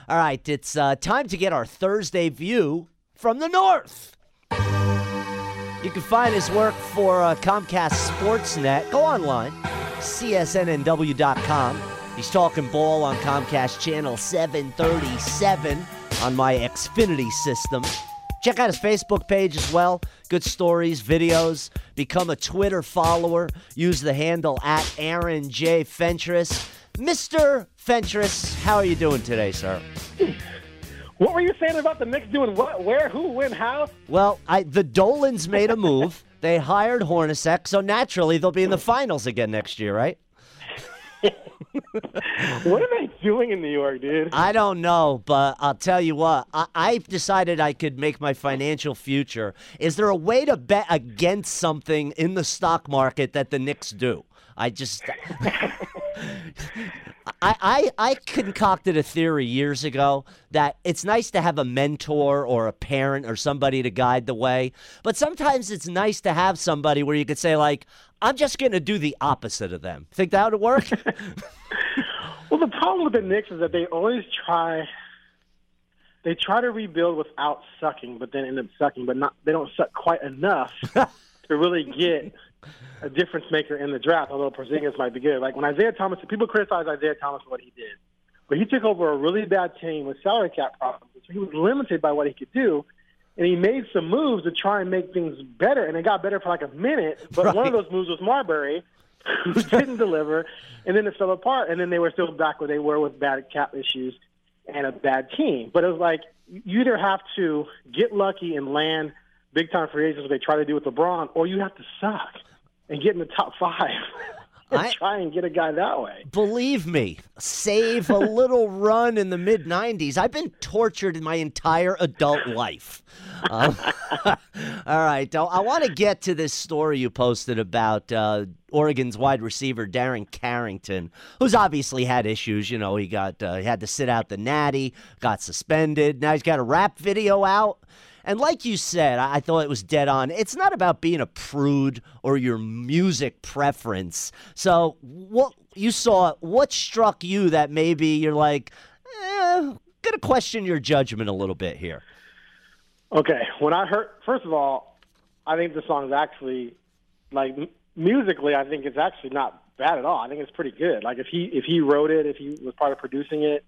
All right, it's time to get our Thursday view from the North. You can find his work for Comcast Sportsnet. Go online, csnnw.com. He's talking ball on Comcast Channel 737 on my Xfinity system. Check out his Facebook page as well. Good stories, videos. Become a Twitter follower. Use the handle at Aaron J. Fentress. Mr. Fentress, how are you doing today, sir? What were you saying about the Knicks doing what, where, who, when, how? Well, the Dolans made a move. They hired Hornacek, so naturally they'll be in the finals again next year, right? What are they doing in New York, dude? I don't know, but I'll tell you what. I've decided I could make my financial future. Is there a way to bet against something in the stock market that the Knicks do? I concocted a theory years ago that it's nice to have a mentor or a parent or somebody to guide the way, but sometimes it's nice to have somebody where you could say, like, I'm just going to do the opposite of them. Think that would work? Well, the problem with the Knicks is that they always try to rebuild without sucking, but then end up sucking, but they don't suck quite enough to really get a difference maker in the draft, although Porzingis might be good. Like when Isaiah Thomas, people criticize Isaiah Thomas for what he did, but he took over a really bad team with salary cap problems, so he was limited by what he could do, and he made some moves to try and make things better, and it got better for like a minute, but Right. one of those moves was Marbury, who didn't deliver, and then it fell apart, and then they were still back where they were with bad cap issues and a bad team. But it was like you either have to get lucky and land big-time free agents, what they try to do with LeBron, or you have to suck and get in the top five and try and get a guy that way. Believe me, save a little run in the mid-'90s. I've been tortured in my entire adult life. All right, I want to get to this story you posted about Oregon's wide receiver Darren Carrington, who's obviously had issues. You know, he had to sit out the Natty, got suspended. Now he's got a rap video out. And like you said, I thought it was dead on. It's not about being a prude or your music preference. So what you saw, what struck you that maybe you're like, going to question your judgment a little bit here? Okay, when I heard, first of all, I think the song's actually, like, musically, I think it's actually not bad at all. I think it's pretty good. Like, if he wrote it, if he was part of producing it,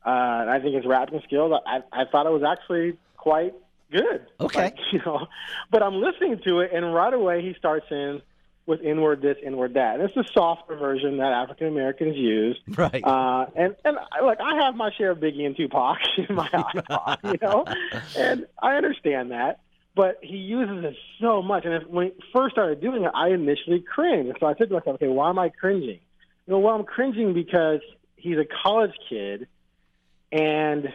I think his rapping skills, I thought it was actually quite good. Okay. Like, but I'm listening to it, and right away he starts in with N-word this, N-word that. And it's a softer version that African Americans use. Right. And look, I have my share of Biggie and Tupac in my iPod, and I understand that. But he uses it so much. And when he first started doing it, I initially cringed. So I said to myself, okay, why am I cringing? Well, I'm cringing because he's a college kid, and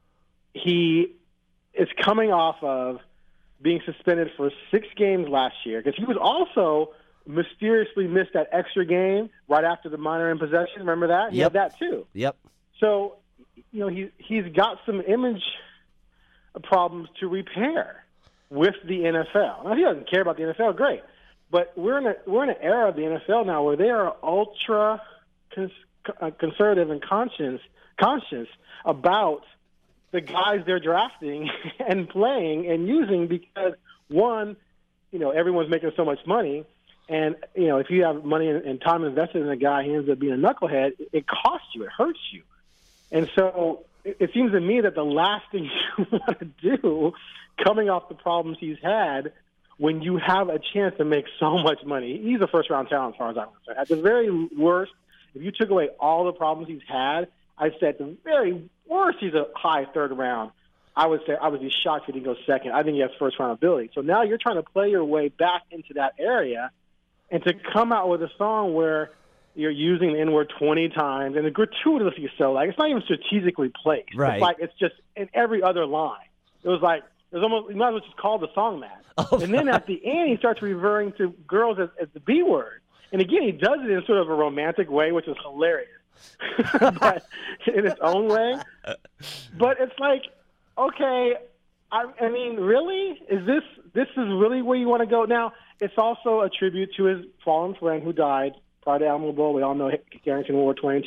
he is coming off of being suspended for 6 games last year, because he was also mysteriously missed that extra game right after the minor in possession. Remember that? He had that too. Yep. So, he's got some image problems to repair with the NFL. Now, if he doesn't care about the NFL, great. But we're in an era of the NFL now where they are ultra conservative and conscious about the guys they're drafting and playing and using, because one, everyone's making so much money, and if you have money and time invested in a guy, he ends up being a knucklehead, it costs you, it hurts you. And so it seems to me that the last thing you want to do, coming off the problems he's had, when you have a chance to make so much money, he's a first-round talent as far as I'm concerned. At the very worst, if you took away all the problems he's had, I'd say at the very worst, he's a high third round. I would say I would be shocked if he goes second. I think he has first round ability. So now you're trying to play your way back into that area, and to come out with a song where you're using the N-word 20 times, and the gratuitously so, like, it's not even strategically placed. Right. It's like it's just in every other line. It was like, it was almost, you might as well just call the song that. Oh, and then at the end, he starts referring to girls as the B word. And again, he does it in sort of a romantic way, which is hilarious. But in its own way. But it's like, okay, I mean, really? Is this is really where you want to go? Now, it's also a tribute to his fallen friend who died prior to Alamo Bowl. We all know Carrington War 22.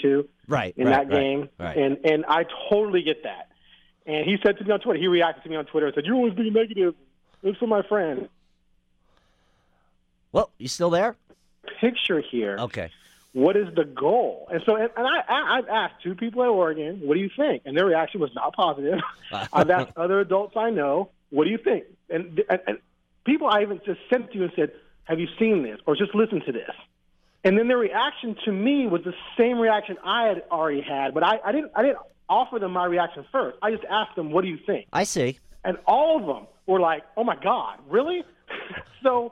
in that game. Right. And I totally get that. And he said to me on Twitter, he reacted to me on Twitter and said, "You're always being negative. It's for my friend." Well, you still there? Picture here. Okay. What is the goal? And so, I've asked 2 people at Oregon, what do you think? And their reaction was not positive. I've asked other adults I know, what do you think? And people I even just sent to you and said, have you seen this? Or just listen to this. And then their reaction to me was the same reaction I had already had, but I didn't offer them my reaction first. I just asked them, what do you think? I see. And all of them were like, oh my God, really? So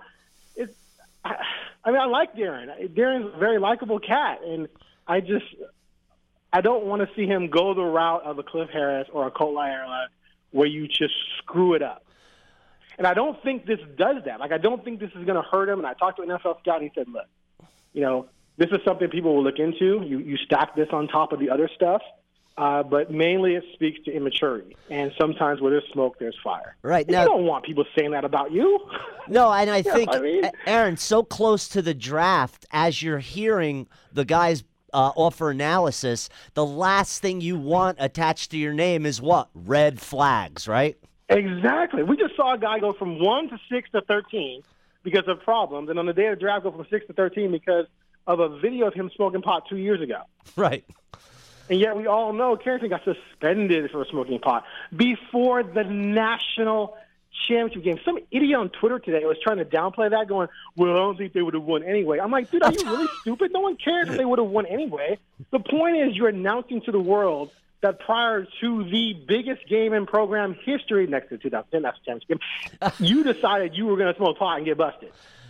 I mean, I like Darren. Darren's a very likable cat, and I don't want to see him go the route of a Cliff Harris or a Colt Lyerla where you just screw it up. And I don't think this does that. Like, I don't think this is going to hurt him. And I talked to an NFL scout, and he said, look, this is something people will look into. You stack this on top of the other stuff. But mainly it speaks to immaturity. And sometimes where there's smoke, there's fire. Right. Now, you don't want people saying that about you. No, and I think, mean? Aaron, so close to the draft, as you're hearing the guys offer analysis, the last thing you want attached to your name is what? Red flags, right? Exactly. We just saw a guy go from 1 to 6 to 13 because of problems. And on the day of the draft, go from 6 to 13 because of a video of him smoking pot 2 years ago. Right. And yet we all know Carrington got suspended for smoking pot before the national championship game. Some idiot on Twitter today was trying to downplay that, going, well, I don't think they would have won anyway. I'm like, dude, are you really stupid? No one cares if they would have won anyway. The point is you're announcing to the world that prior to the biggest game in program history, next to the 2010 national championship game, you decided you were going to smoke pot and get busted.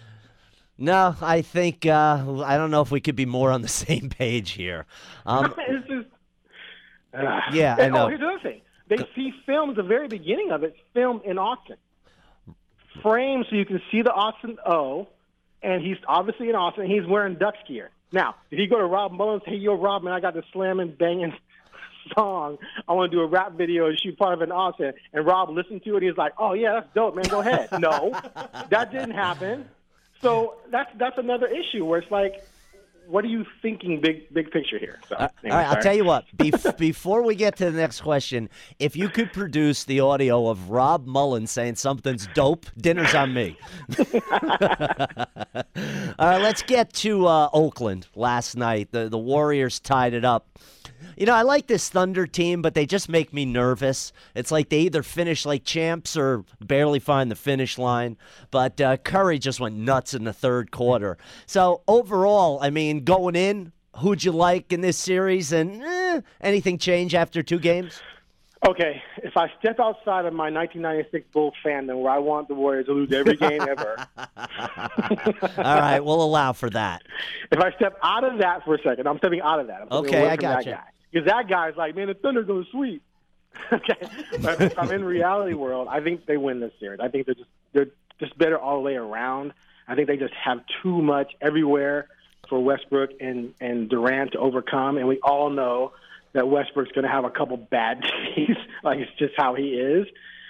No, I think I don't know if we could be more on the same page here. It's just, yeah, I know. Oh, here's the other thing. They see film at the very beginning of it, filmed in Austin. Framed so you can see the Austin O, and he's obviously in Austin, and he's wearing Ducks gear. Now, did he go to Rob Mullins, hey, yo, Rob, man, I got this slamming, banging song. I want to do a rap video and shoot part of it in Austin. And Rob listened to it, and he's like, oh, yeah, that's dope, man, go ahead. No, that didn't happen. So that's another issue where it's like, what are you thinking big picture here? So, all right, I'll tell you what. Before we get to the next question, if you could produce the audio of Rob Mullins saying something's dope, dinner's on me. All right, let's get to Oakland last night. The Warriors tied it up. I like this Thunder team, but they just make me nervous. It's like they either finish like champs or barely find the finish line. But Curry just went nuts in the third quarter. So overall, I mean, going in, who'd you like in this series? And anything change after 2 games? Okay, if I step outside of my 1996 Bulls fandom where I want the Warriors to lose every game ever. All right, we'll allow for that. If I step out of that for a second, I'm stepping out of that. Okay, I got you. Because that guy's like, man, the Thunder go sweep. Okay, but if I'm in reality world, I think they win this series. I think they're just better all the way around. I think they just have too much everywhere for Westbrook and Durant to overcome, and we all know that Westbrook's going to have a couple bad days. Like, it's just how he is.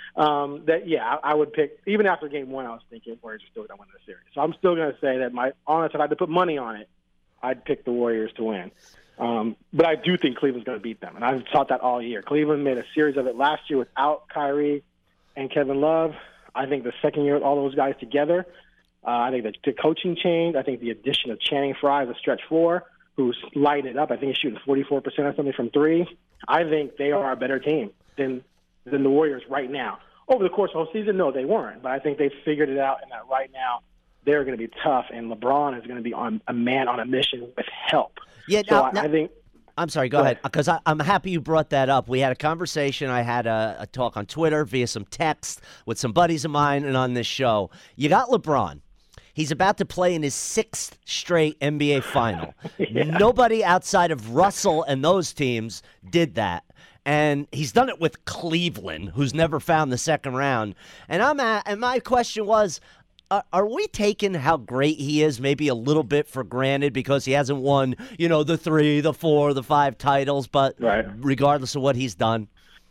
I would pick, even after game 1, I was thinking Warriors are still going to win the series. So I'm still going to say that if I had to put money on it, I'd pick the Warriors to win. But I do think Cleveland's going to beat them, and I've thought that all year. Cleveland made a series of it last year without Kyrie and Kevin Love. I think the second year with all those guys together, I think the coaching change, I think the addition of Channing Frye as a stretch 4, who's lighting it up. I think he's shooting 44% or something from 3. I think they are a better team than the Warriors right now. Over the course of the whole season, no, they weren't. But I think they've figured it out, and that right now they're going to be tough, and LeBron is going to be a man on a mission with help. Yeah, so I think. I'm sorry, go ahead, because I'm happy you brought that up. We had a conversation. I had a talk on Twitter via some text with some buddies of mine and on this show. You got LeBron. He's about to play in his 6th straight NBA final. Yeah. Nobody outside of Russell and those teams did that. And he's done it with Cleveland, who's never found the second round. And my question was, are we taking how great he is maybe a little bit for granted because he hasn't won, the 3, the 4, the 5 titles, but regardless of what he's done?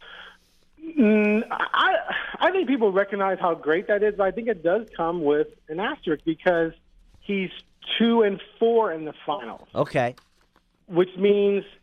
I think people recognize how great that is, but I think it does come with an asterisk because he's 2-4 in the finals. Okay. Which means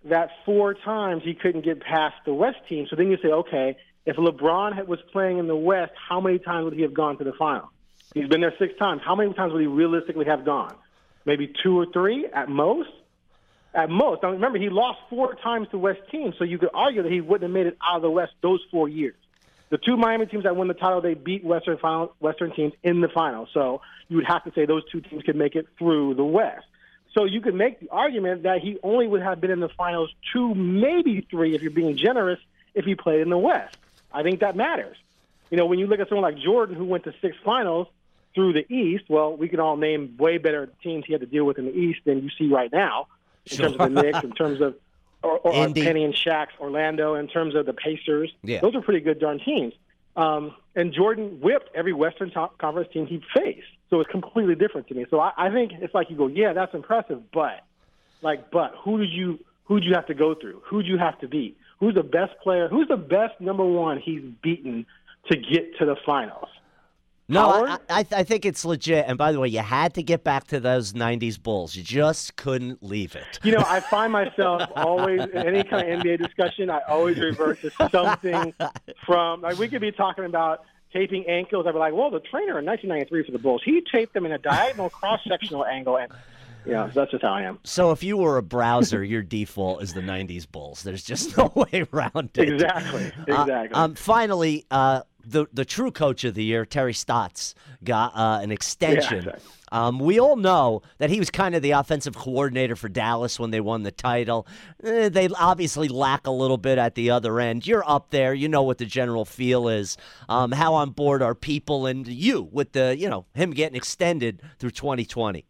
that 4 times he couldn't get past the West team. So then you say, okay, if LeBron was playing in the West, how many times would he have gone to the final? He's been there 6 times. How many times would he realistically have gone? Maybe 2 or 3 at most? At most. Now, remember, he lost 4 times to West teams, so you could argue that he wouldn't have made it out of the West those 4 years. The 2 Miami teams that won the title, they beat Western teams in the final. So you would have to say those 2 teams could make it through the West. So you could make the argument that he only would have been in the finals 2, maybe 3, if you're being generous, if he played in the West. I think that matters. You know, when you look at someone like Jordan, who went to 6 finals through the East, well, we can all name way better teams he had to deal with in the East than you see right now, in terms of the Knicks, in terms of or Penny and Shaq's Orlando, in terms of the Pacers. Yeah. Those are pretty good darn teams. And Jordan whipped every Western Conference team he faced. So it's completely different to me. So I think it's like you go, yeah, that's impressive, but who did you have to go through? Who did you have to beat? Who's the best player? Who's the best number 1 he's beaten to get to the finals? No, I think it's legit. And by the way, you had to get back to those 90s Bulls. You just couldn't leave it. You know, I find myself always, in any kind of NBA discussion, I always revert to something from, like, we could be talking about taping ankles. I'd be like, well, the trainer in 1993 for the Bulls, he taped them in a diagonal cross-sectional angle. And, yeah, that's just how I am. So if you were a browser, your default is the 90s Bulls. There's just no way around it. Exactly. Finally, the true coach of the year, Terry Stotts, got an extension. Yeah, exactly. We all know that he was kind of the offensive coordinator for Dallas when they won the title. They obviously lack a little bit at the other end. You're up there. You know what the general feel is. How on board are people and you with him getting extended through 2020?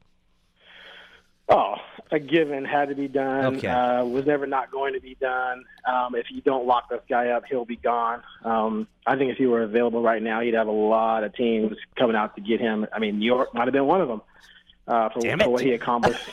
Oh, a given, had to be done. Okay. Was never not going to be done. If you don't lock this guy up, he'll be gone. I think if he were available right now, he'd have a lot of teams coming out to get him. I mean, New York might have been one of them for what he accomplished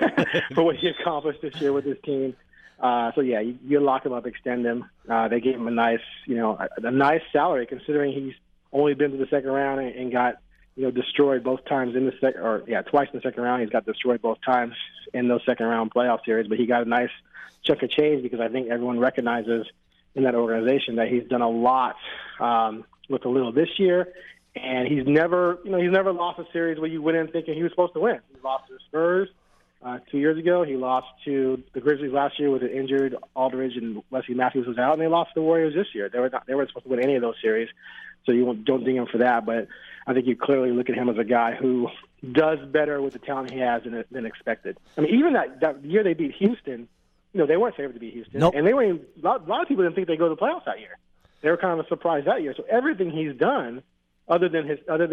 this year with his team. So yeah, you lock him up, extend him. They gave him a nice salary considering he's only been to the second round and got destroyed both times in the twice in the second round. He's got destroyed both times in those second round playoff series, but he got a nice chunk of change because I think everyone recognizes in that organization that he's done a lot with a little this year, and he's never lost a series where you went in thinking he was supposed to win. He lost to the Spurs 2 years ago. He lost to the Grizzlies last year with an injured Aldridge and Wesley Matthews was out, and they lost to the Warriors this year. They weren't supposed to win any of those series, so you don't ding him for that, but I think you clearly look at him as a guy who does better with the talent he has than expected. I mean, even that year they beat Houston, they weren't favored to beat Houston. Nope. And they weren't. A lot of people didn't think they'd go to the playoffs that year. They were kind of a surprise that year. So everything he's done, other than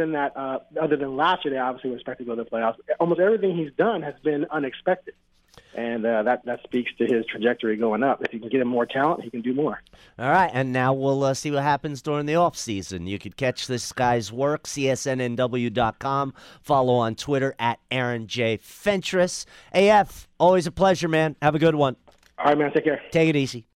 last year, they obviously were expected to go to the playoffs. Almost everything he's done has been unexpected. And that speaks to his trajectory going up. If you can get him more talent, he can do more. All right, and now we'll see what happens during the offseason. You could catch this guy's work, csnnw.com. Follow on Twitter at Aaron J. Fentress. AF, always a pleasure, man. Have a good one. All right, man. Take care. Take it easy.